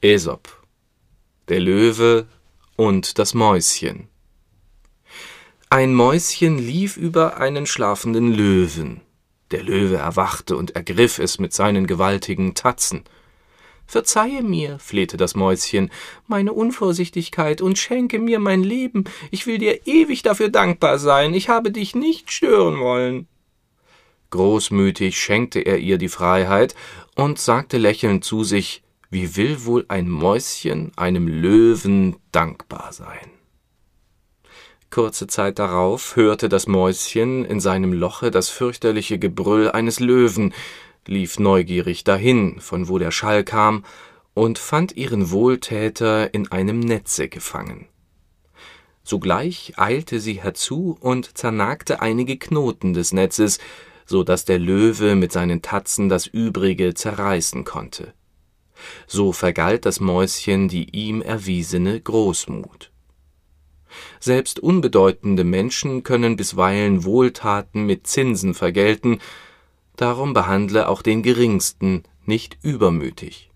Äsop, der Löwe und das Mäuschen. Ein Mäuschen lief über einen schlafenden Löwen. Der Löwe erwachte und ergriff es mit seinen gewaltigen Tatzen. »Verzeihe mir«, flehte das Mäuschen, »meine Unvorsichtigkeit und schenke mir mein Leben. Ich will dir ewig dafür dankbar sein. Ich habe dich nicht stören wollen.« Großmütig schenkte er ihr die Freiheit und sagte lächelnd zu sich, wie will wohl ein Mäuschen einem Löwen dankbar sein? Kurze Zeit darauf hörte das Mäuschen in seinem Loche das fürchterliche Gebrüll eines Löwen, lief neugierig dahin, von wo der Schall kam, und fand ihren Wohltäter in einem Netze gefangen. Sogleich eilte sie herzu und zernagte einige Knoten des Netzes, so daß der Löwe mit seinen Tatzen das Übrige zerreißen konnte. So vergalt das Mäuschen die ihm erwiesene Großmut. Selbst unbedeutende Menschen können bisweilen Wohltaten mit Zinsen vergelten, darum behandle auch den Geringsten nicht übermütig.